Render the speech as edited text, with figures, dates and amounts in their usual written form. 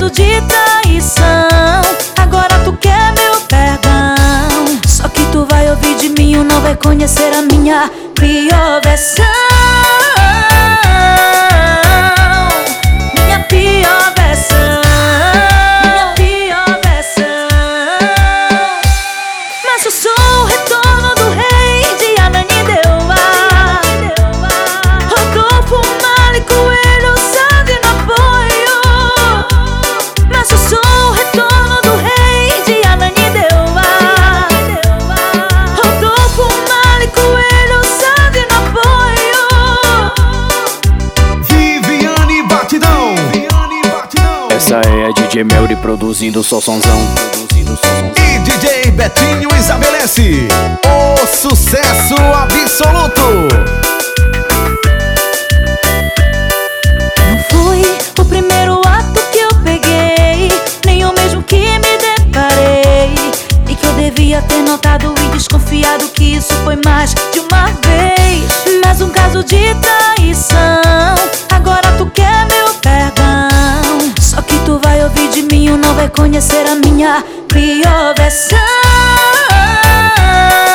caso de traição. Agora tu quer meu perdão. Só que tu vai ouvir de mim ou não vai conhecer a minha pior versão. Minha pior versão. Minha pior versão. Mas eu sou o retorno do rei de Ananindeua. Rodolfo, Mali, Coelho, Sandy no apoio. Mas eu sou o retorno do rei de Ananindeua. Rodolfo, Mali, Coelho, Sandy no apoio. Viviane Batidão. Essa é a DJ Melry produzindo só sonzão. E DJ Betinho estabelece o sucesso absoluto. Não foi o primeiro ato que eu peguei, nem o mesmo que me deparei. E que eu devia ter notado e desconfiado que isso foi mais de uma vez. Mas um caso de traição. Agora tu quer meu perdão. Só que tu vai ouvir de mim ou não vai conhecer a minha pior versão.